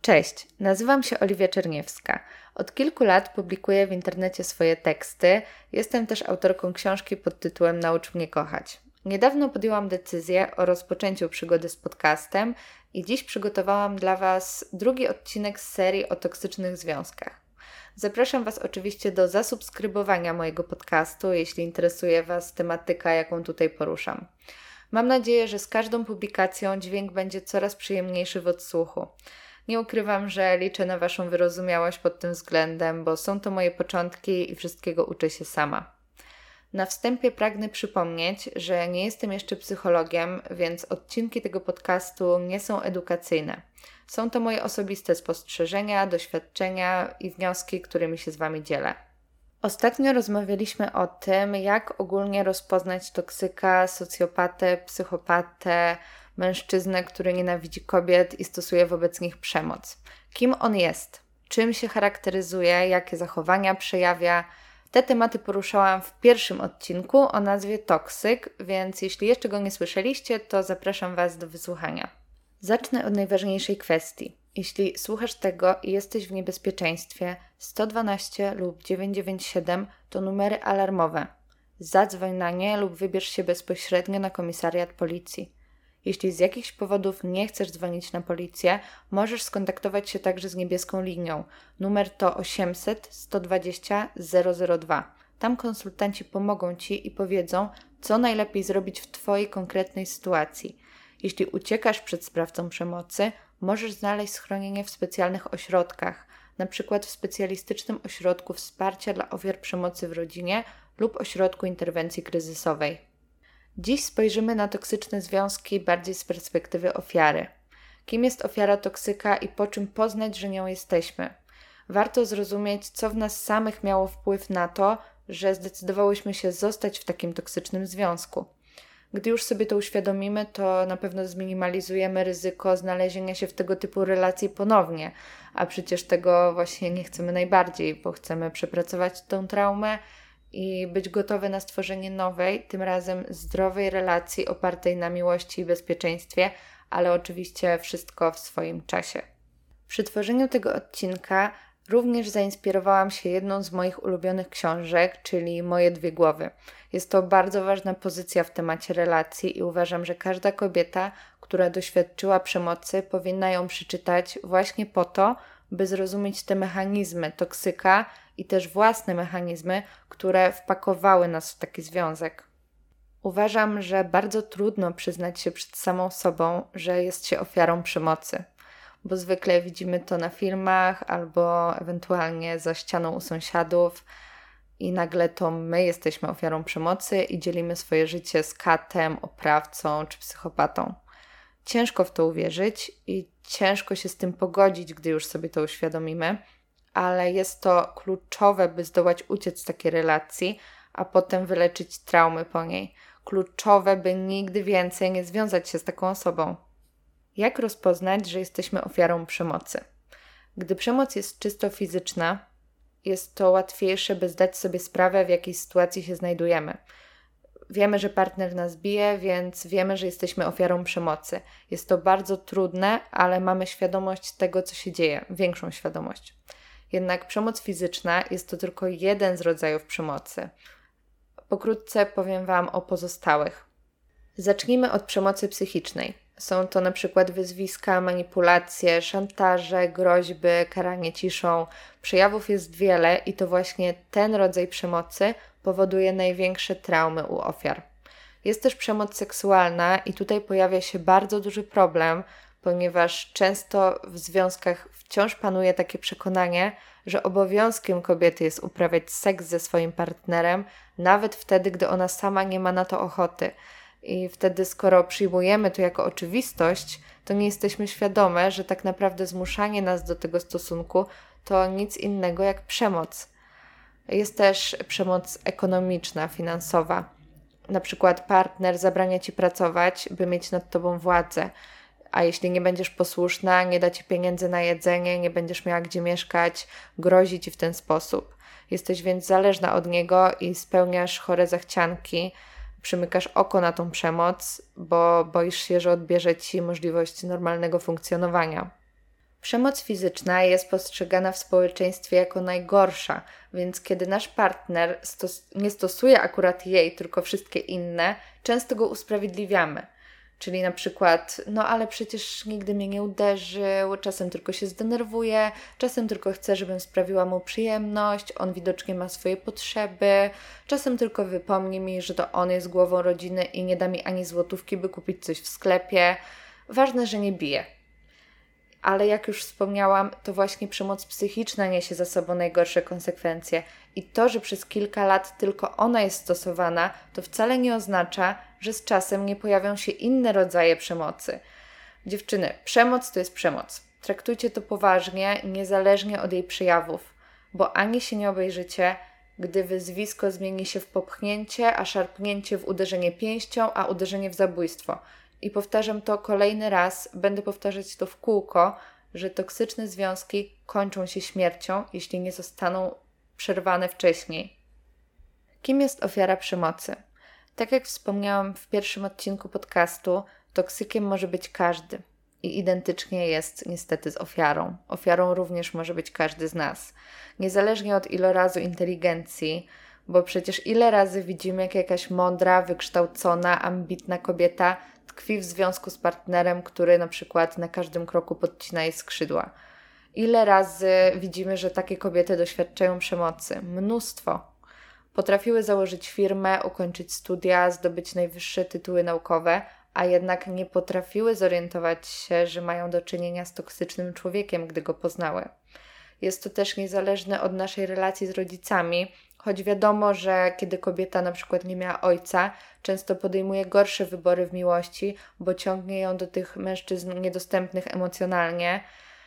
Cześć, nazywam się Oliwia Czerniewska. Od kilku lat publikuję w internecie swoje teksty. Jestem też autorką książki pod tytułem Naucz mnie kochać. Niedawno podjęłam decyzję o rozpoczęciu przygody z podcastem i dziś przygotowałam dla Was drugi odcinek z serii o toksycznych związkach. Zapraszam Was oczywiście do zasubskrybowania mojego podcastu, jeśli interesuje Was tematyka, jaką tutaj poruszam. Mam nadzieję, że z każdą publikacją dźwięk będzie coraz przyjemniejszy w odsłuchu. Nie ukrywam, że liczę na Waszą wyrozumiałość pod tym względem, bo są to moje początki i wszystkiego uczę się sama. Na wstępie pragnę przypomnieć, że nie jestem jeszcze psychologiem, więc odcinki tego podcastu nie są edukacyjne. Są to moje osobiste spostrzeżenia, doświadczenia i wnioski, którymi się z Wami dzielę. Ostatnio rozmawialiśmy o tym, jak ogólnie rozpoznać toksyka, socjopatę, psychopatę, mężczyznę, który nienawidzi kobiet i stosuje wobec nich przemoc. Kim on jest? Czym się charakteryzuje? Jakie zachowania przejawia? Te tematy poruszałam w pierwszym odcinku o nazwie Toksyk, więc jeśli jeszcze go nie słyszeliście, to zapraszam Was do wysłuchania. Zacznę od najważniejszej kwestii. Jeśli słuchasz tego i jesteś w niebezpieczeństwie, 112 lub 997 to numery alarmowe. Zadzwoń na nie lub wybierz się bezpośrednio na komisariat policji. Jeśli z jakichś powodów nie chcesz dzwonić na policję, możesz skontaktować się także z niebieską linią. Numer to 800 120 002. Tam konsultanci pomogą Ci i powiedzą, co najlepiej zrobić w Twojej konkretnej sytuacji. Jeśli uciekasz przed sprawcą przemocy, możesz znaleźć schronienie w specjalnych ośrodkach, np. w specjalistycznym ośrodku wsparcia dla ofiar przemocy w rodzinie lub ośrodku interwencji kryzysowej. Dziś spojrzymy na toksyczne związki bardziej z perspektywy ofiary. Kim jest ofiara toksyka i po czym poznać, że nią jesteśmy? Warto zrozumieć, co w nas samych miało wpływ na to, że zdecydowałyśmy się zostać w takim toksycznym związku. Gdy już sobie to uświadomimy, to na pewno zminimalizujemy ryzyko znalezienia się w tego typu relacji ponownie, a przecież tego właśnie nie chcemy najbardziej, bo chcemy przepracować tą traumę i być gotowy na stworzenie nowej, tym razem zdrowej relacji opartej na miłości i bezpieczeństwie, ale oczywiście wszystko w swoim czasie. Przy tworzeniu tego odcinka również zainspirowałam się jedną z moich ulubionych książek, czyli Moje dwie głowy. Jest to bardzo ważna pozycja w temacie relacji i uważam, że każda kobieta, która doświadczyła przemocy, powinna ją przeczytać właśnie po to, by zrozumieć te mechanizmy toksyka i też własne mechanizmy, które wpakowały nas w taki związek. Uważam, że bardzo trudno przyznać się przed samą sobą, że jest się ofiarą przemocy, bo zwykle widzimy to na filmach albo ewentualnie za ścianą u sąsiadów i nagle to my jesteśmy ofiarą przemocy i dzielimy swoje życie z katem, oprawcą czy psychopatą. Ciężko w to uwierzyć i ciężko się z tym pogodzić, gdy już sobie to uświadomimy, ale jest to kluczowe, by zdołać uciec z takiej relacji, a potem wyleczyć traumy po niej. Kluczowe, by nigdy więcej nie związać się z taką osobą. Jak rozpoznać, że jesteśmy ofiarą przemocy? Gdy przemoc jest czysto fizyczna, jest to łatwiejsze, by zdać sobie sprawę, w jakiej sytuacji się znajdujemy. Wiemy, że partner nas bije, więc wiemy, że jesteśmy ofiarą przemocy. Jest to bardzo trudne, ale mamy świadomość tego, co się dzieje, większą świadomość. Jednak przemoc fizyczna jest to tylko jeden z rodzajów przemocy. Pokrótce powiem Wam o pozostałych. Zacznijmy od przemocy psychicznej. Są to na przykład wyzwiska, manipulacje, szantaże, groźby, karanie ciszą. Przejawów jest wiele i to właśnie ten rodzaj przemocy powoduje największe traumy u ofiar. Jest też przemoc seksualna i tutaj pojawia się bardzo duży problem, ponieważ często w związkach wciąż panuje takie przekonanie, że obowiązkiem kobiety jest uprawiać seks ze swoim partnerem, nawet wtedy, gdy ona sama nie ma na to ochoty. I wtedy, skoro przyjmujemy to jako oczywistość, to nie jesteśmy świadome, że tak naprawdę zmuszanie nas do tego stosunku to nic innego jak przemoc. Jest też przemoc ekonomiczna, finansowa. Na przykład partner zabrania Ci pracować, by mieć nad Tobą władzę, a jeśli nie będziesz posłuszna, nie da Ci pieniędzy na jedzenie, nie będziesz miała gdzie mieszkać, grozi Ci w ten sposób. Jesteś więc zależna od niego i spełniasz chore zachcianki, przymykasz oko na tą przemoc, bo boisz się, że odbierze Ci możliwość normalnego funkcjonowania. Przemoc fizyczna jest postrzegana w społeczeństwie jako najgorsza, więc kiedy nasz partner nie stosuje akurat jej, tylko wszystkie inne, często go usprawiedliwiamy. Czyli na przykład, no ale przecież nigdy mnie nie uderzył, czasem tylko się zdenerwuje, czasem tylko chce, żebym sprawiła mu przyjemność, on widocznie ma swoje potrzeby, czasem tylko wypomni mi, że to on jest głową rodziny i nie da mi ani złotówki, by kupić coś w sklepie. Ważne, że nie bije. Ale jak już wspomniałam, to właśnie przemoc psychiczna niesie za sobą najgorsze konsekwencje. I to, że przez kilka lat tylko ona jest stosowana, to wcale nie oznacza, że z czasem nie pojawią się inne rodzaje przemocy. Dziewczyny, przemoc to jest przemoc. Traktujcie to poważnie, niezależnie od jej przejawów, bo ani się nie obejrzycie, gdy wyzwisko zmieni się w popchnięcie, a szarpnięcie w uderzenie pięścią, a uderzenie w zabójstwo. I powtarzam to kolejny raz, będę powtarzać to w kółko, że toksyczne związki kończą się śmiercią, jeśli nie zostaną przerwane wcześniej. Kim jest ofiara przemocy? Tak jak wspomniałam w pierwszym odcinku podcastu, toksykiem może być każdy i identycznie jest niestety z ofiarą. Ofiarą również może być każdy z nas. Niezależnie od ilorazu inteligencji, bo przecież ile razy widzimy, jak jakaś mądra, wykształcona, ambitna kobieta tkwi w związku z partnerem, który na przykład na każdym kroku podcina jej skrzydła. Ile razy widzimy, że takie kobiety doświadczają przemocy? Mnóstwo. Potrafiły założyć firmę, ukończyć studia, zdobyć najwyższe tytuły naukowe, a jednak nie potrafiły zorientować się, że mają do czynienia z toksycznym człowiekiem, gdy go poznały. Jest to też niezależne od naszej relacji z rodzicami, choć wiadomo, że kiedy kobieta na przykład nie miała ojca, często podejmuje gorsze wybory w miłości, bo ciągnie ją do tych mężczyzn niedostępnych emocjonalnie,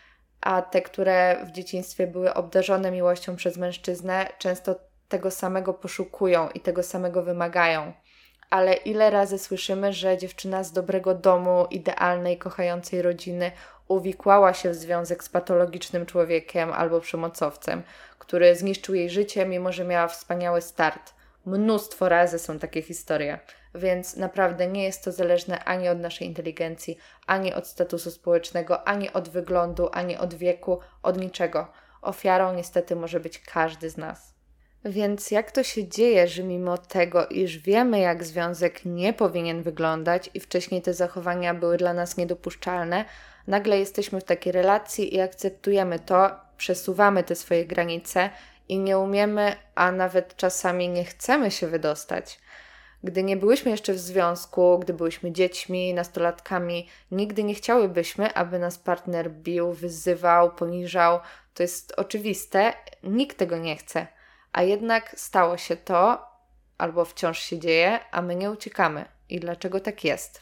a te, które w dzieciństwie były obdarzone miłością przez mężczyznę, często tego samego poszukują i tego samego wymagają. Ale ile razy słyszymy, że dziewczyna z dobrego domu, idealnej, kochającej rodziny uwikłała się w związek z patologicznym człowiekiem albo przemocowcem, który zniszczył jej życie, mimo że miała wspaniały start. Mnóstwo razy są takie historie, więc naprawdę nie jest to zależne ani od naszej inteligencji, ani od statusu społecznego, ani od wyglądu, ani od wieku, od niczego. Ofiarą niestety może być każdy z nas. Więc jak to się dzieje, że mimo tego, iż wiemy, jak związek nie powinien wyglądać i wcześniej te zachowania były dla nas niedopuszczalne, nagle jesteśmy w takiej relacji i akceptujemy to, przesuwamy te swoje granice i nie umiemy, a nawet czasami nie chcemy się wydostać. Gdy nie byłyśmy jeszcze w związku, gdy byłyśmy dziećmi, nastolatkami, nigdy nie chciałybyśmy, aby nas partner bił, wyzywał, poniżał. To jest oczywiste, nikt tego nie chce. A jednak stało się to, albo wciąż się dzieje, a my nie uciekamy. I dlaczego tak jest?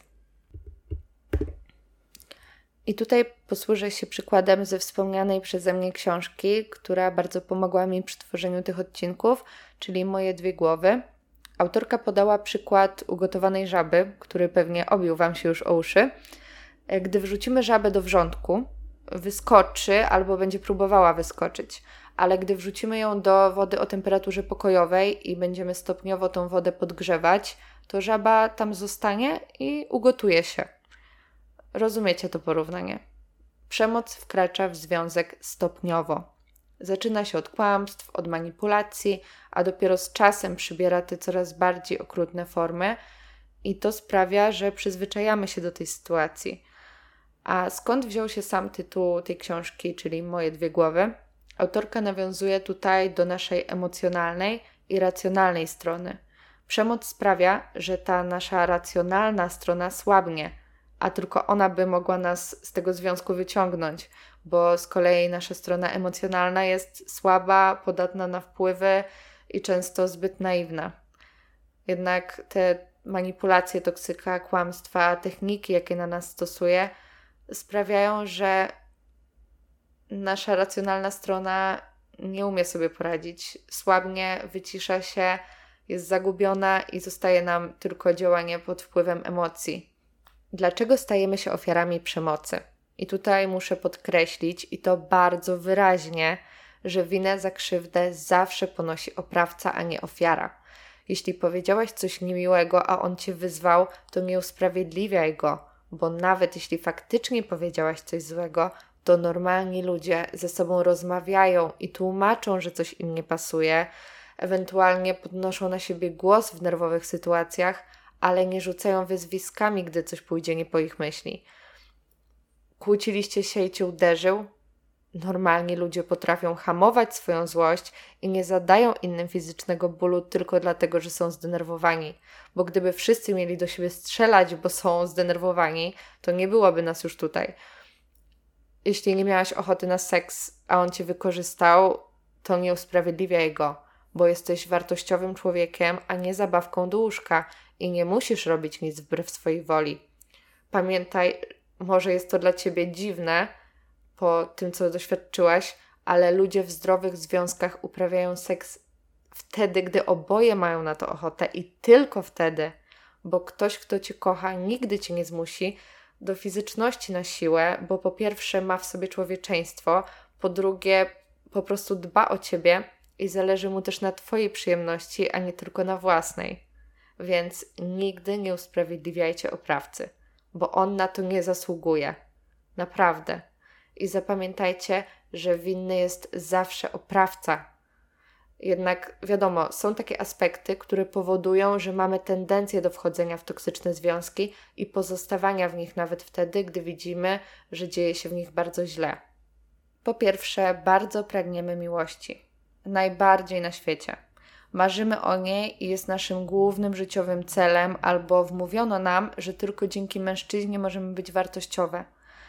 I tutaj posłużę się przykładem ze wspomnianej przeze mnie książki, która bardzo pomogła mi przy tworzeniu tych odcinków, czyli Moje dwie głowy. Autorka podała przykład ugotowanej żaby, który pewnie obił Wam się już o uszy. Gdy wrzucimy żabę do wrzątku, wyskoczy albo będzie próbowała wyskoczyć. Ale gdy wrzucimy ją do wody o temperaturze pokojowej i będziemy stopniowo tą wodę podgrzewać, to żaba tam zostanie i ugotuje się. Rozumiecie to porównanie? Przemoc wkracza w związek stopniowo. Zaczyna się od kłamstw, od manipulacji, a dopiero z czasem przybiera te coraz bardziej okrutne formy i to sprawia, że przyzwyczajamy się do tej sytuacji. A skąd wziął się sam tytuł tej książki, czyli Moje dwie głowy? Autorka nawiązuje tutaj do naszej emocjonalnej i racjonalnej strony. Przemoc sprawia, że ta nasza racjonalna strona słabnie, a tylko ona by mogła nas z tego związku wyciągnąć, bo z kolei nasza strona emocjonalna jest słaba, podatna na wpływy i często zbyt naiwna. Jednak te manipulacje toksyka, kłamstwa, techniki, jakie na nas stosuje, sprawiają, że nasza racjonalna strona nie umie sobie poradzić, słabnie, wycisza się, jest zagubiona i zostaje nam tylko działanie pod wpływem emocji. Dlaczego stajemy się ofiarami przemocy? I tutaj muszę podkreślić, i to bardzo wyraźnie, że winę za krzywdę zawsze ponosi oprawca, a nie ofiara. Jeśli powiedziałaś coś niemiłego, a on cię wyzwał, to nie usprawiedliwiaj go, bo nawet jeśli faktycznie powiedziałaś coś złego, to normalni ludzie ze sobą rozmawiają i tłumaczą, że coś im nie pasuje, ewentualnie podnoszą na siebie głos w nerwowych sytuacjach, ale nie rzucają wyzwiskami, gdy coś pójdzie nie po ich myśli. Kłóciliście się i cię uderzył? Normalni ludzie potrafią hamować swoją złość i nie zadają innym fizycznego bólu tylko dlatego, że są zdenerwowani. Bo gdyby wszyscy mieli do siebie strzelać, bo są zdenerwowani, to nie byłoby nas już tutaj. Jeśli nie miałaś ochoty na seks, a on cię wykorzystał, to nie usprawiedliwiaj go, bo jesteś wartościowym człowiekiem, a nie zabawką do łóżka i nie musisz robić nic wbrew swojej woli. Pamiętaj, może jest to dla ciebie dziwne po tym, co doświadczyłaś, ale ludzie w zdrowych związkach uprawiają seks wtedy, gdy oboje mają na to ochotę i tylko wtedy, bo ktoś, kto cię kocha, nigdy cię nie zmusi do fizyczności na siłę, bo po pierwsze ma w sobie człowieczeństwo, po drugie po prostu dba o ciebie i zależy mu też na twojej przyjemności, a nie tylko na własnej. Więc nigdy nie usprawiedliwiajcie oprawcy, bo on na to nie zasługuje. Naprawdę. I zapamiętajcie, że winny jest zawsze oprawca. Jednak wiadomo, są takie aspekty, które powodują, że mamy tendencję do wchodzenia w toksyczne związki i pozostawania w nich nawet wtedy, gdy widzimy, że dzieje się w nich bardzo źle. Po pierwsze, bardzo pragniemy miłości. Najbardziej na świecie. Marzymy o niej i jest naszym głównym życiowym celem, albo wmówiono nam, że tylko dzięki mężczyźnie możemy być wartościowe.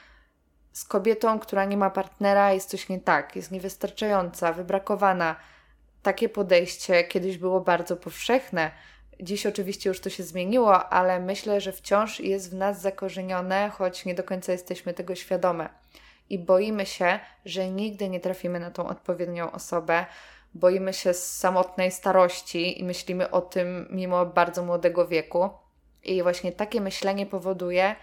Z kobietą, która nie ma partnera, jest coś nie tak, jest niewystarczająca, wybrakowana. Takie podejście kiedyś było bardzo powszechne. Dziś oczywiście już to się zmieniło, ale myślę, że wciąż jest w nas zakorzenione, choć nie do końca jesteśmy tego świadome. I boimy się, że nigdy nie trafimy na tą odpowiednią osobę. Boimy się samotnej starości i myślimy o tym mimo bardzo młodego wieku. I właśnie takie myślenie powoduje,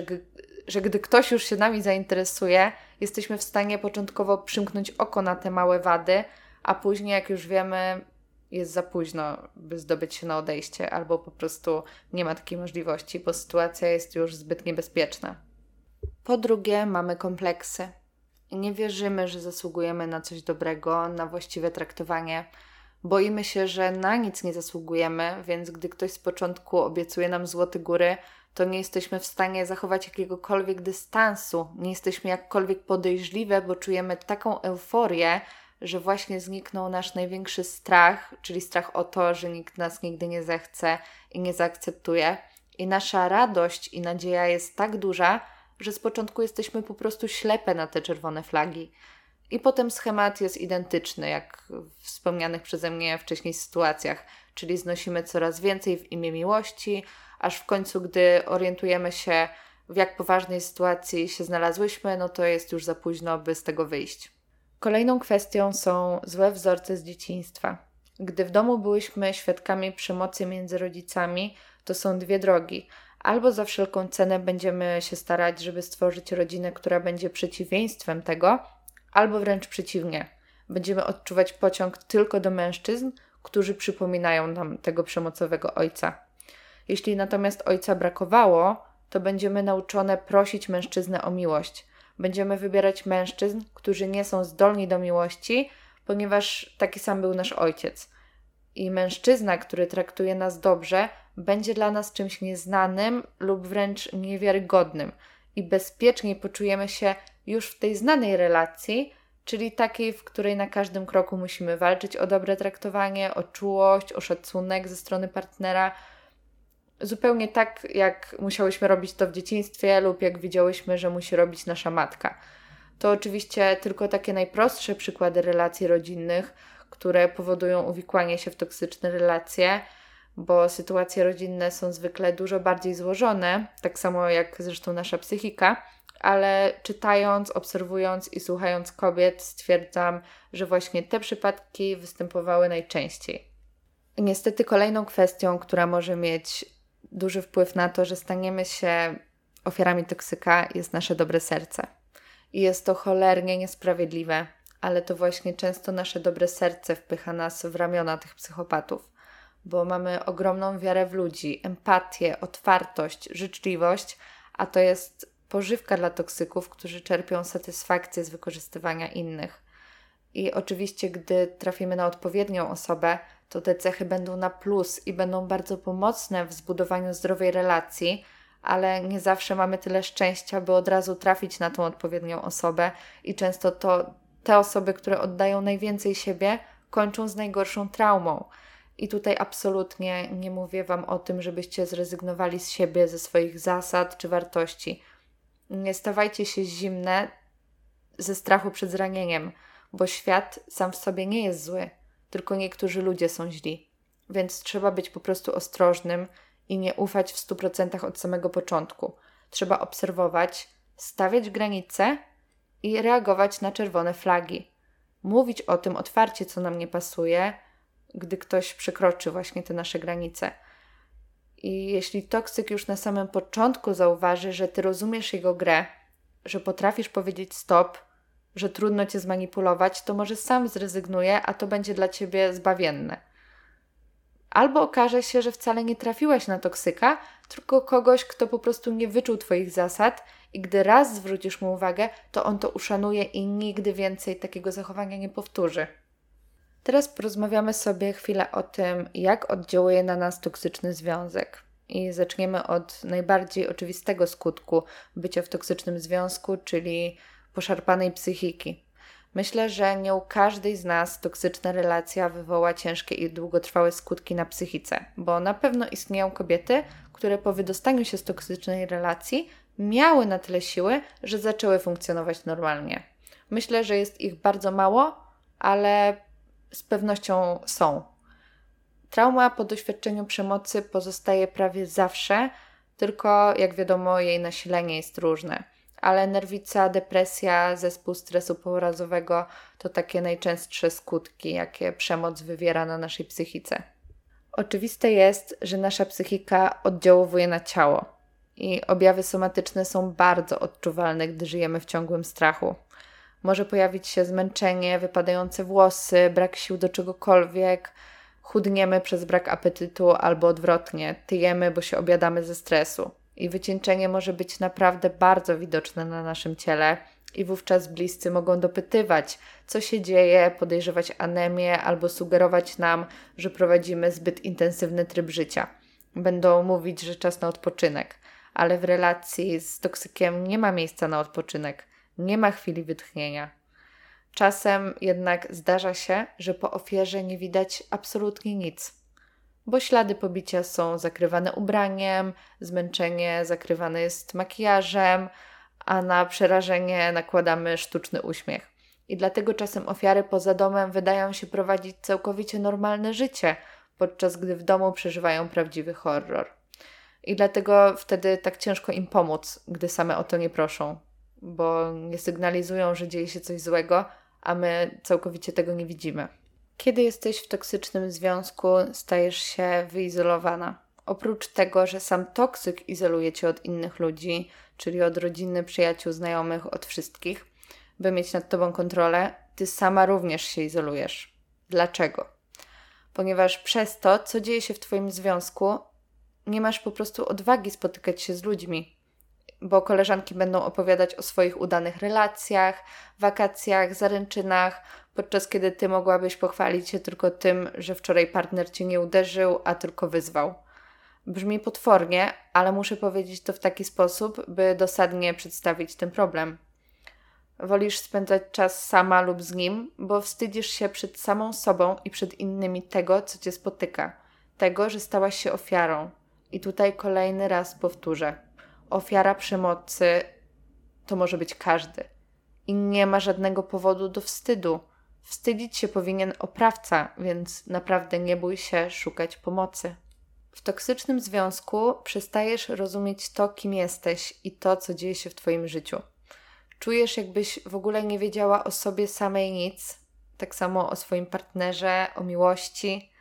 że gdy ktoś już się nami zainteresuje, jesteśmy w stanie początkowo przymknąć oko na te małe wady, a później, jak już wiemy, jest za późno, by zdobyć się na odejście, albo po prostu nie ma takiej możliwości, bo sytuacja jest już zbyt niebezpieczna. Po drugie, mamy kompleksy. Nie wierzymy, że zasługujemy na coś dobrego, na właściwe traktowanie. Boimy się, że na nic nie zasługujemy, więc gdy ktoś z początku obiecuje nam złote góry, to nie jesteśmy w stanie zachować jakiegokolwiek dystansu. Nie jesteśmy jakkolwiek podejrzliwe, bo czujemy taką euforię, że właśnie zniknął nasz największy strach, czyli strach o to, że nikt nas nigdy nie zechce i nie zaakceptuje. I nasza radość i nadzieja jest tak duża, że z początku jesteśmy po prostu ślepe na te czerwone flagi. I potem schemat jest identyczny, jak w wspomnianych przeze mnie wcześniej sytuacjach, czyli znosimy coraz więcej w imię miłości, aż w końcu, gdy orientujemy się, w jak poważnej sytuacji się znalazłyśmy, no to jest już za późno, by z tego wyjść. Kolejną kwestią są złe wzorce z dzieciństwa. Gdy w domu byłyśmy świadkami przemocy między rodzicami, to są dwie drogi. Albo za wszelką cenę będziemy się starać, żeby stworzyć rodzinę, która będzie przeciwieństwem tego, albo wręcz przeciwnie. Będziemy odczuwać pociąg tylko do mężczyzn, którzy przypominają nam tego przemocowego ojca. Jeśli natomiast ojca brakowało, to będziemy nauczone prosić mężczyznę o miłość. Będziemy wybierać mężczyzn, którzy nie są zdolni do miłości, ponieważ taki sam był nasz ojciec. I mężczyzna, który traktuje nas dobrze, będzie dla nas czymś nieznanym lub wręcz niewiarygodnym. I bezpieczniej poczujemy się już w tej znanej relacji, czyli takiej, w której na każdym kroku musimy walczyć o dobre traktowanie, o czułość, o szacunek ze strony partnera. Zupełnie tak, jak musiałyśmy robić to w dzieciństwie lub jak widziałyśmy, że musi robić nasza matka. To oczywiście tylko takie najprostsze przykłady relacji rodzinnych, które powodują uwikłanie się w toksyczne relacje, bo sytuacje rodzinne są zwykle dużo bardziej złożone, tak samo jak zresztą nasza psychika, ale czytając, obserwując i słuchając kobiet stwierdzam, że właśnie te przypadki występowały najczęściej. Niestety kolejną kwestią, która może mieć duży wpływ na to, że staniemy się ofiarami toksyka, jest nasze dobre serce. I jest to cholernie niesprawiedliwe, ale to właśnie często nasze dobre serce wpycha nas w ramiona tych psychopatów, bo mamy ogromną wiarę w ludzi, empatię, otwartość, życzliwość, a to jest pożywka dla toksyków, którzy czerpią satysfakcję z wykorzystywania innych. I oczywiście, gdy trafimy na odpowiednią osobę, to te cechy będą na plus i będą bardzo pomocne w zbudowaniu zdrowej relacji, ale nie zawsze mamy tyle szczęścia, by od razu trafić na tą odpowiednią osobę i często to te osoby, które oddają najwięcej siebie, kończą z najgorszą traumą. I tutaj absolutnie nie mówię Wam o tym, żebyście zrezygnowali z siebie, ze swoich zasad czy wartości. Nie stawajcie się zimne ze strachu przed zranieniem, bo świat sam w sobie nie jest zły, tylko niektórzy ludzie są źli. Więc trzeba być po prostu ostrożnym i nie ufać w 100% od samego początku. Trzeba obserwować, stawiać granice i reagować na czerwone flagi. Mówić o tym otwarcie, co nam nie pasuje, gdy ktoś przekroczy właśnie te nasze granice. I jeśli toksyk już na samym początku zauważy, że Ty rozumiesz jego grę, że potrafisz powiedzieć stop, że trudno Cię zmanipulować, to może sam zrezygnuje, a to będzie dla Ciebie zbawienne. Albo okaże się, że wcale nie trafiłaś na toksyka, tylko kogoś, kto po prostu nie wyczuł Twoich zasad i gdy raz zwrócisz mu uwagę, to on to uszanuje i nigdy więcej takiego zachowania nie powtórzy. Teraz porozmawiamy sobie chwilę o tym, jak oddziałuje na nas toksyczny związek. I zaczniemy od najbardziej oczywistego skutku bycia w toksycznym związku, czyli poszarpanej psychiki. Myślę, że nie u każdej z nas toksyczna relacja wywoła ciężkie i długotrwałe skutki na psychice, bo na pewno istnieją kobiety, które po wydostaniu się z toksycznej relacji miały na tyle siły, że zaczęły funkcjonować normalnie. Myślę, że jest ich bardzo mało, ale z pewnością są. Trauma po doświadczeniu przemocy pozostaje prawie zawsze, tylko jak wiadomo jej nasilenie jest różne. Ale nerwica, depresja, zespół stresu pourazowego to takie najczęstsze skutki, jakie przemoc wywiera na naszej psychice. Oczywiste jest, że nasza psychika oddziałuje na ciało i objawy somatyczne są bardzo odczuwalne, gdy żyjemy w ciągłym strachu. Może pojawić się zmęczenie, wypadające włosy, brak sił do czegokolwiek, chudniemy przez brak apetytu albo odwrotnie, tyjemy, bo się obiadamy ze stresu. I wycieńczenie może być naprawdę bardzo widoczne na naszym ciele i wówczas bliscy mogą dopytywać, co się dzieje, podejrzewać anemię albo sugerować nam, że prowadzimy zbyt intensywny tryb życia. Będą mówić, że czas na odpoczynek, ale w relacji z toksykiem nie ma miejsca na odpoczynek, nie ma chwili wytchnienia. Czasem jednak zdarza się, że po ofierze nie widać absolutnie nic, bo ślady pobicia są zakrywane ubraniem, zmęczenie zakrywane jest makijażem, a na przerażenie nakładamy sztuczny uśmiech. I dlatego czasem ofiary poza domem wydają się prowadzić całkowicie normalne życie, podczas gdy w domu przeżywają prawdziwy horror. I dlatego wtedy tak ciężko im pomóc, gdy same o to nie proszą, bo nie sygnalizują, że dzieje się coś złego, a my całkowicie tego nie widzimy. Kiedy jesteś w toksycznym związku, stajesz się wyizolowana. Oprócz tego, że sam toksyk izoluje cię od innych ludzi, czyli od rodziny, przyjaciół, znajomych, od wszystkich, by mieć nad tobą kontrolę, ty sama również się izolujesz. Dlaczego? Ponieważ przez to, co dzieje się w twoim związku, nie masz po prostu odwagi spotykać się z ludźmi, bo koleżanki będą opowiadać o swoich udanych relacjach, wakacjach, zaręczynach, podczas kiedy ty mogłabyś pochwalić się tylko tym, że wczoraj partner cię nie uderzył, a tylko wyzwał. Brzmi potwornie, ale muszę powiedzieć to w taki sposób, by dosadnie przedstawić ten problem. Wolisz spędzać czas sama lub z nim, bo wstydzisz się przed samą sobą i przed innymi tego, co cię spotyka. Tego, że stałaś się ofiarą. I tutaj kolejny raz powtórzę. Ofiara przemocy to może być każdy. I nie ma żadnego powodu do wstydu. Wstydzić się powinien oprawca, więc naprawdę nie bój się szukać pomocy. W toksycznym związku przestajesz rozumieć to, kim jesteś i to, co dzieje się w twoim życiu. Czujesz, jakbyś w ogóle nie wiedziała o sobie samej nic, tak samo o swoim partnerze, o miłości.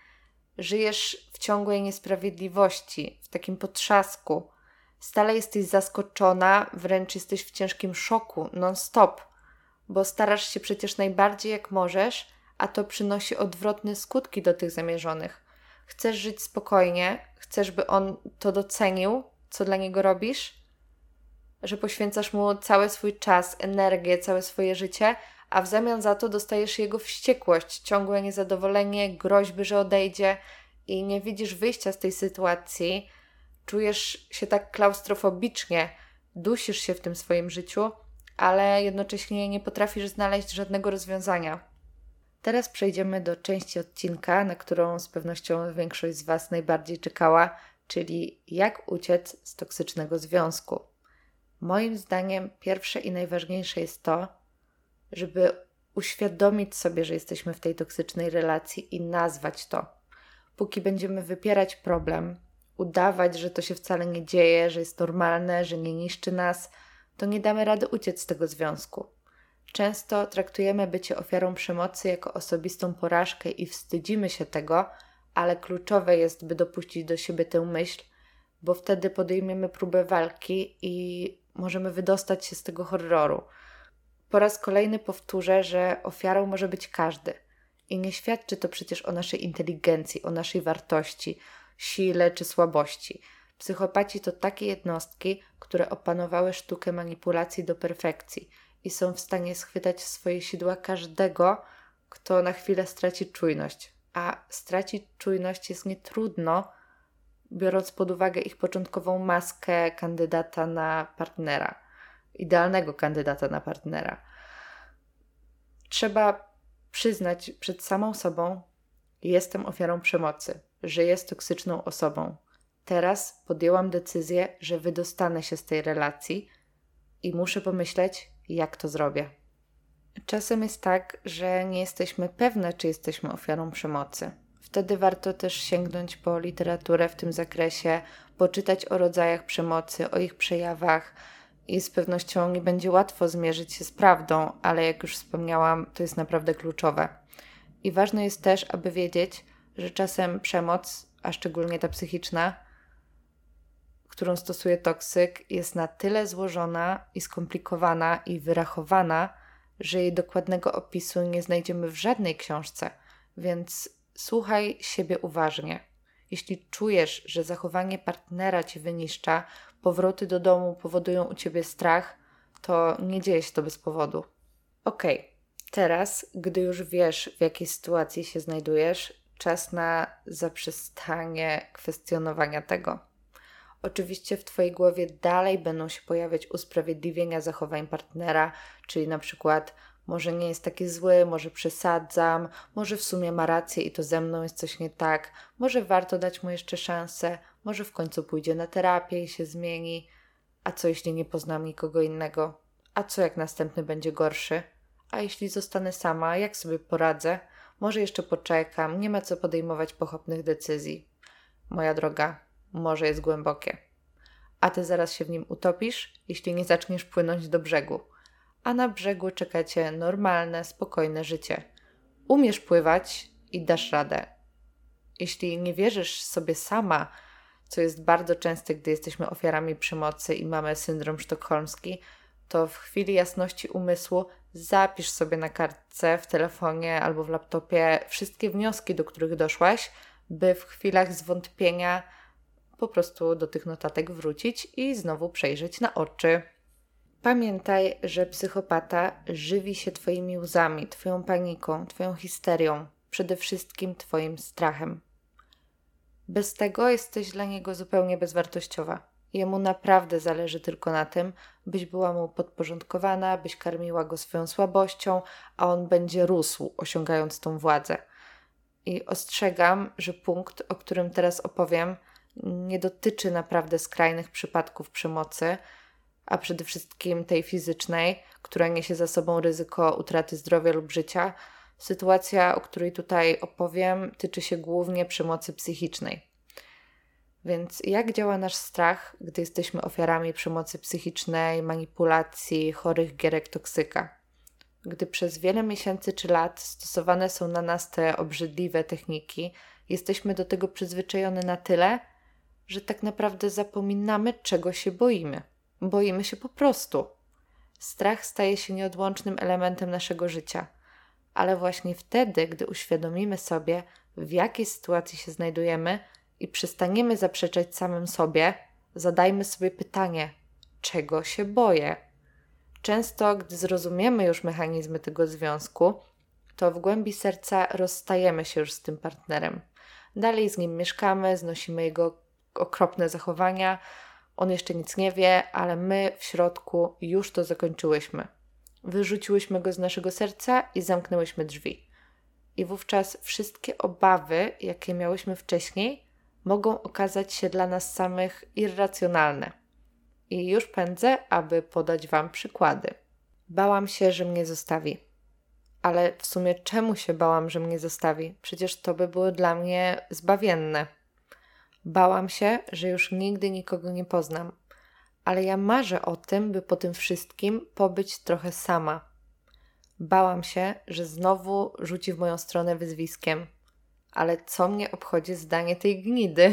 Żyjesz w ciągłej niesprawiedliwości, w takim potrzasku. Stale jesteś zaskoczona, wręcz jesteś w ciężkim szoku, non-stop, bo starasz się przecież najbardziej jak możesz, a to przynosi odwrotne skutki do tych zamierzonych. Chcesz żyć spokojnie, chcesz, by on to docenił, co dla niego robisz, że poświęcasz mu cały swój czas, energię, całe swoje życie, a w zamian za to dostajesz jego wściekłość, ciągłe niezadowolenie, groźby, że odejdzie i nie widzisz wyjścia z tej sytuacji, czujesz się tak klaustrofobicznie, dusisz się w tym swoim życiu, ale jednocześnie nie potrafisz znaleźć żadnego rozwiązania. Teraz przejdziemy do części odcinka, na którą z pewnością większość z Was najbardziej czekała, czyli jak uciec z toksycznego związku. Moim zdaniem pierwsze i najważniejsze jest to, żeby uświadomić sobie, że jesteśmy w tej toksycznej relacji i nazwać to. Póki będziemy wypierać problem, udawać, że to się wcale nie dzieje, że jest normalne, że nie niszczy nas, to nie damy rady uciec z tego związku. Często traktujemy bycie ofiarą przemocy jako osobistą porażkę i wstydzimy się tego, ale kluczowe jest, by dopuścić do siebie tę myśl, bo wtedy podejmiemy próbę walki i możemy wydostać się z tego horroru. Po raz kolejny powtórzę, że ofiarą może być każdy. I nie świadczy to przecież o naszej inteligencji, o naszej wartości, sile czy słabości. Psychopaci to takie jednostki, które opanowały sztukę manipulacji do perfekcji i są w stanie schwytać w swoje sidła każdego, kto na chwilę straci czujność. A stracić czujność jest nietrudno, biorąc pod uwagę ich początkową maskę kandydata na partnera. Idealnego kandydata na partnera. Trzeba przyznać przed samą sobą, jestem ofiarą przemocy, żyję z toksyczną osobą. Teraz podjęłam decyzję, że wydostanę się z tej relacji i muszę pomyśleć, jak to zrobię. Czasem jest tak, że nie jesteśmy pewne, czy jesteśmy ofiarą przemocy. Wtedy warto też sięgnąć po literaturę w tym zakresie, poczytać o rodzajach przemocy, o ich przejawach i z pewnością nie będzie łatwo zmierzyć się z prawdą, ale jak już wspomniałam, to jest naprawdę kluczowe. I ważne jest też, aby wiedzieć, że czasem przemoc, a szczególnie ta psychiczna, którą stosuje toksyk, jest na tyle złożona i skomplikowana i wyrachowana, że jej dokładnego opisu nie znajdziemy w żadnej książce, więc słuchaj siebie uważnie. Jeśli czujesz, że zachowanie partnera cię wyniszcza, powroty do domu powodują u ciebie strach, to nie dzieje się to bez powodu. Okej, teraz, gdy już wiesz, w jakiej sytuacji się znajdujesz, czas na zaprzestanie kwestionowania tego. Oczywiście w twojej głowie dalej będą się pojawiać usprawiedliwienia zachowań partnera, czyli na przykład może nie jest taki zły, może przesadzam, może w sumie ma rację i to ze mną jest coś nie tak, może warto dać mu jeszcze szansę, może w końcu pójdzie na terapię i się zmieni, a co jeśli nie poznam nikogo innego, a co jak następny będzie gorszy, a jeśli zostanę sama, jak sobie poradzę, może jeszcze poczekam, nie ma co podejmować pochopnych decyzji. Moja droga, morze jest głębokie, a ty zaraz się w nim utopisz, jeśli nie zaczniesz płynąć do brzegu. A na brzegu czeka cię normalne, spokojne życie. Umiesz pływać i dasz radę. Jeśli nie wierzysz sobie sama, co jest bardzo częste, gdy jesteśmy ofiarami przemocy i mamy syndrom sztokholmski, to w chwili jasności umysłu zapisz sobie na kartce, w telefonie albo w laptopie wszystkie wnioski, do których doszłaś, by w chwilach zwątpienia po prostu do tych notatek wrócić i znowu przejrzeć na oczy. Pamiętaj, że psychopata żywi się twoimi łzami, twoją paniką, twoją histerią, przede wszystkim twoim strachem. Bez tego jesteś dla niego zupełnie bezwartościowa. Jemu naprawdę zależy tylko na tym, byś była mu podporządkowana, byś karmiła go swoją słabością, a on będzie rósł, osiągając tą władzę. I ostrzegam, że punkt, o którym teraz opowiem, nie dotyczy naprawdę skrajnych przypadków przemocy, a przede wszystkim tej fizycznej, która niesie za sobą ryzyko utraty zdrowia lub życia. Sytuacja, o której tutaj opowiem, tyczy się głównie przemocy psychicznej. Więc jak działa nasz strach, gdy jesteśmy ofiarami przemocy psychicznej, manipulacji, chorych gierek toksyka? Gdy przez wiele miesięcy czy lat stosowane są na nas te obrzydliwe techniki, jesteśmy do tego przyzwyczajone na tyle, że tak naprawdę zapominamy, czego się boimy. Boimy się po prostu. Strach staje się nieodłącznym elementem naszego życia. Ale właśnie wtedy, gdy uświadomimy sobie, w jakiej sytuacji się znajdujemy i przestaniemy zaprzeczać samym sobie, zadajmy sobie pytanie, czego się boję. Często, gdy zrozumiemy już mechanizmy tego związku, to w głębi serca rozstajemy się już z tym partnerem. Dalej z nim mieszkamy, znosimy jego okropne zachowania, on jeszcze nic nie wie, ale my w środku już to zakończyłyśmy. Wyrzuciłyśmy go z naszego serca i zamknęłyśmy drzwi. I wówczas wszystkie obawy, jakie miałyśmy wcześniej, mogą okazać się dla nas samych irracjonalne. I już pędzę, aby podać Wam przykłady. Bałam się, że mnie zostawi. Ale w sumie czemu się bałam, że mnie zostawi? Przecież to by było dla mnie zbawienne. Bałam się, że już nigdy nikogo nie poznam. Ale ja marzę o tym, by po tym wszystkim pobyć trochę sama. Bałam się, że znowu rzuci w moją stronę wyzwiskiem. Ale co mnie obchodzi zdanie tej gnidy?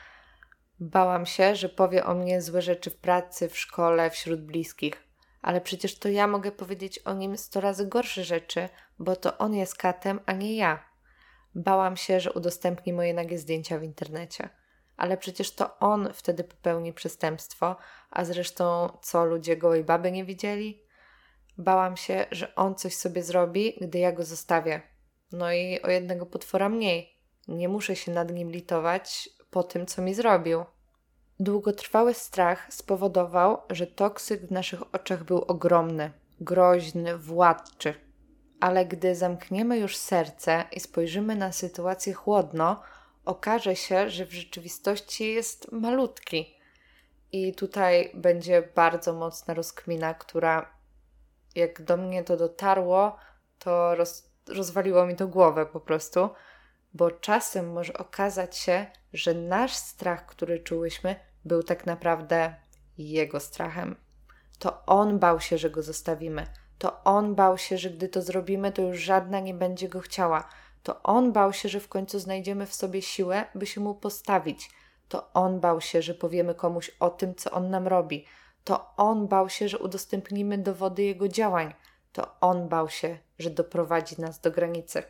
Bałam się, że powie o mnie złe rzeczy w pracy, w szkole, wśród bliskich. Ale przecież to ja mogę powiedzieć o nim 100 razy gorsze rzeczy, bo to on jest katem, a nie ja. Bałam się, że udostępni moje nagie zdjęcia w internecie. Ale przecież to on wtedy popełni przestępstwo, a zresztą co, ludzie gołej baby nie widzieli? Bałam się, że on coś sobie zrobi, gdy ja go zostawię. No i o jednego potwora mniej. Nie muszę się nad nim litować po tym, co mi zrobił. Długotrwały strach spowodował, że toksyk w naszych oczach był ogromny, groźny, władczy. Ale gdy zamkniemy już serce i spojrzymy na sytuację chłodno, okaże się, że w rzeczywistości jest malutki. I tutaj będzie bardzo mocna rozkmina, która jak do mnie to dotarło, to rozwaliło mi to głowę po prostu, bo czasem może okazać się, że nasz strach, który czułyśmy, był tak naprawdę jego strachem. To on bał się, że go zostawimy. To on bał się, że gdy to zrobimy, to już żadna nie będzie go chciała. To on bał się, że w końcu znajdziemy w sobie siłę, by się mu postawić. To on bał się, że powiemy komuś o tym, co on nam robi. To on bał się, że udostępnimy dowody jego działań. To on bał się, że doprowadzi nas do granicy.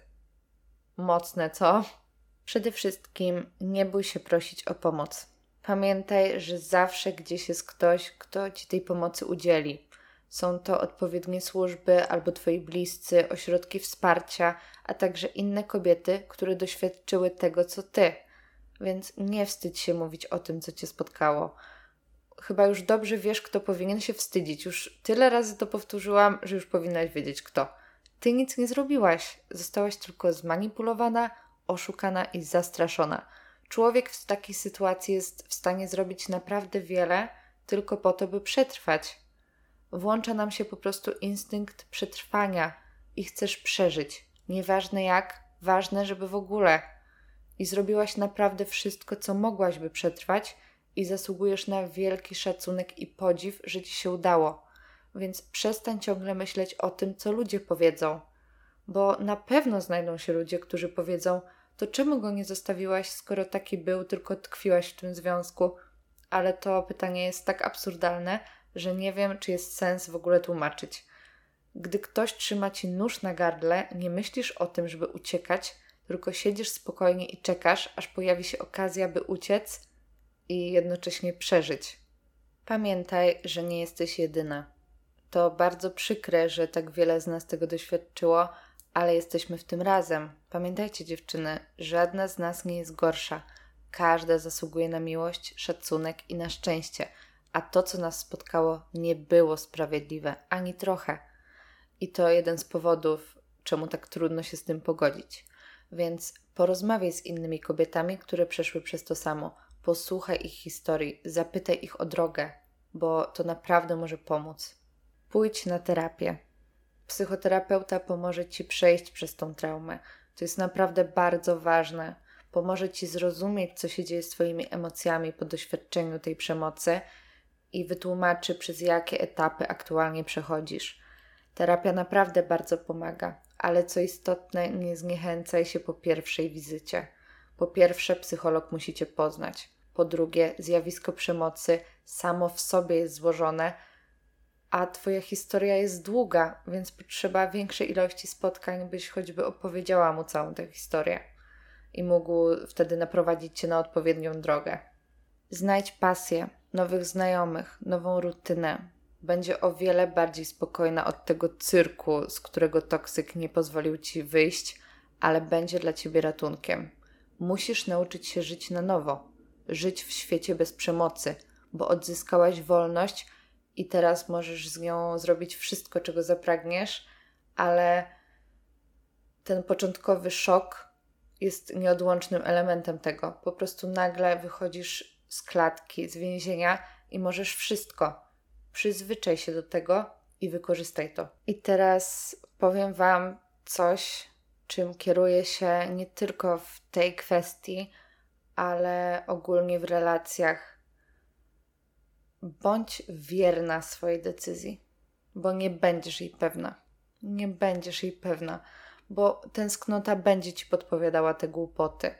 Mocne, co? Przede wszystkim nie bój się prosić o pomoc. Pamiętaj, że zawsze gdzieś jest ktoś, kto Ci tej pomocy udzieli. Są to odpowiednie służby albo Twoi bliscy, ośrodki wsparcia, a także inne kobiety, które doświadczyły tego, co Ty. Więc nie wstydź się mówić o tym, co Cię spotkało. Chyba już dobrze wiesz, kto powinien się wstydzić. Już tyle razy to powtórzyłam, że już powinnaś wiedzieć kto. Ty nic nie zrobiłaś. Zostałaś tylko zmanipulowana, oszukana i zastraszona. Człowiek w takiej sytuacji jest w stanie zrobić naprawdę wiele tylko po to, by przetrwać. Włącza nam się po prostu instynkt przetrwania i chcesz przeżyć. Nieważne jak, ważne, żeby w ogóle. I zrobiłaś naprawdę wszystko, co mogłaś, by przetrwać i zasługujesz na wielki szacunek i podziw, że Ci się udało. Więc przestań ciągle myśleć o tym, co ludzie powiedzą. Bo na pewno znajdą się ludzie, którzy powiedzą: to czemu go nie zostawiłaś, skoro taki był, tylko tkwiłaś w tym związku? Ale to pytanie jest tak absurdalne, że nie wiem, czy jest sens w ogóle tłumaczyć. Gdy ktoś trzyma Ci nóż na gardle, nie myślisz o tym, żeby uciekać, tylko siedzisz spokojnie i czekasz, aż pojawi się okazja, by uciec i jednocześnie przeżyć. Pamiętaj, że nie jesteś jedyna. To bardzo przykre, że tak wiele z nas tego doświadczyło, ale jesteśmy w tym razem. Pamiętajcie, dziewczyny, żadna z nas nie jest gorsza. Każda zasługuje na miłość, szacunek i na szczęście. A to, co nas spotkało, nie było sprawiedliwe, ani trochę. I to jeden z powodów, czemu tak trudno się z tym pogodzić. Więc porozmawiaj z innymi kobietami, które przeszły przez to samo. Posłuchaj ich historii, zapytaj ich o drogę, bo to naprawdę może pomóc. Pójdź na terapię. Psychoterapeuta pomoże Ci przejść przez tą traumę. To jest naprawdę bardzo ważne. Pomoże Ci zrozumieć, co się dzieje z Twoimi emocjami po doświadczeniu tej przemocy i wytłumaczy, przez jakie etapy aktualnie przechodzisz. Terapia naprawdę bardzo pomaga, ale co istotne, nie zniechęcaj się po pierwszej wizycie. Po pierwsze, psycholog musi Cię poznać. Po drugie, zjawisko przemocy samo w sobie jest złożone, a Twoja historia jest długa, więc potrzeba większej ilości spotkań, byś choćby opowiedziała mu całą tę historię i mógł wtedy naprowadzić Cię na odpowiednią drogę. Znajdź pasję, nowych znajomych, nową rutynę. Będzie o wiele bardziej spokojna od tego cyrku, z którego toksyk nie pozwolił Ci wyjść, ale będzie dla Ciebie ratunkiem. Musisz nauczyć się żyć na nowo, żyć w świecie bez przemocy, bo odzyskałaś wolność i teraz możesz z nią zrobić wszystko, czego zapragniesz, ale ten początkowy szok jest nieodłącznym elementem tego. Po prostu nagle wychodzisz z klatki, z więzienia i możesz wszystko. Przyzwyczaj się do tego i wykorzystaj to. I teraz powiem Wam coś, czym kieruję się nie tylko w tej kwestii, ale ogólnie w relacjach. Bądź wierna swojej decyzji, bo nie będziesz jej pewna. Nie będziesz jej pewna, bo tęsknota będzie Ci podpowiadała te głupoty.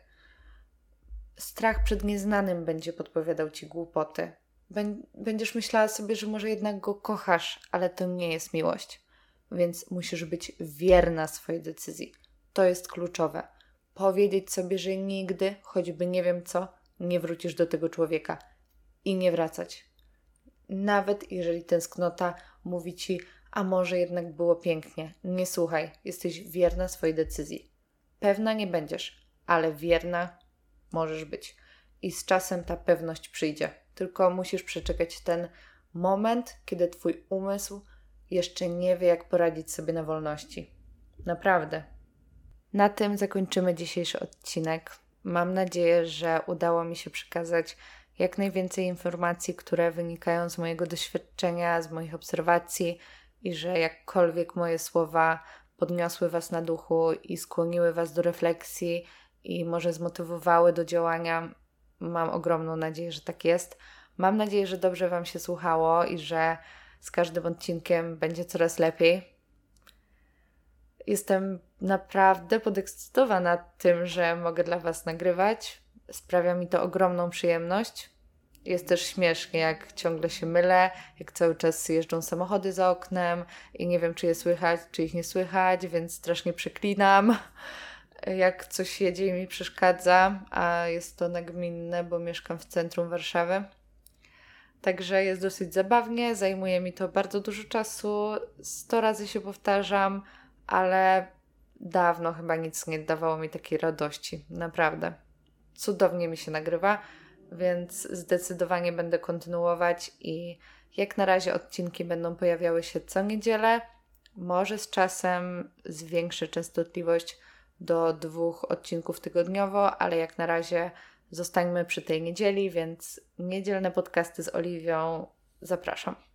Strach przed nieznanym będzie podpowiadał Ci głupoty. Będziesz myślała sobie, że może jednak go kochasz, ale to nie jest miłość. Więc musisz być wierna swojej decyzji. To jest kluczowe. Powiedzieć sobie, że nigdy, choćby nie wiem co, nie wrócisz do tego człowieka. I nie wracać. Nawet jeżeli tęsknota mówi Ci, a może jednak było pięknie. Nie słuchaj, jesteś wierna swojej decyzji. Pewna nie będziesz, ale wierna możesz być. I z czasem ta pewność przyjdzie. Tylko musisz przeczekać ten moment, kiedy Twój umysł jeszcze nie wie, jak poradzić sobie na wolności. Naprawdę. Na tym zakończymy dzisiejszy odcinek. Mam nadzieję, że udało mi się przekazać jak najwięcej informacji, które wynikają z mojego doświadczenia, z moich obserwacji i że jakkolwiek moje słowa podniosły Was na duchu i skłoniły Was do refleksji i może zmotywowały do działania, mam ogromną nadzieję, że tak jest. Mam nadzieję, że dobrze Wam się słuchało i że z każdym odcinkiem będzie coraz lepiej. Jestem naprawdę podekscytowana tym, że mogę dla Was nagrywać. Sprawia mi to ogromną przyjemność. Jest też śmiesznie, jak ciągle się mylę, jak cały czas jeżdżą samochody za oknem i nie wiem, czy je słychać, czy ich nie słychać, więc strasznie przeklinam, jak coś jedzie i mi przeszkadza, a jest to nagminne, bo mieszkam w centrum Warszawy. Także jest dosyć zabawnie, zajmuje mi to bardzo dużo czasu, 100 razy się powtarzam, ale dawno chyba nic nie dawało mi takiej radości, naprawdę. Cudownie mi się nagrywa, więc zdecydowanie będę kontynuować i jak na razie odcinki będą pojawiały się co niedzielę. Może z czasem zwiększę częstotliwość do 2 odcinków tygodniowo, ale jak na razie zostańmy przy tej niedzieli, więc niedzielne podcasty z Oliwią zapraszam.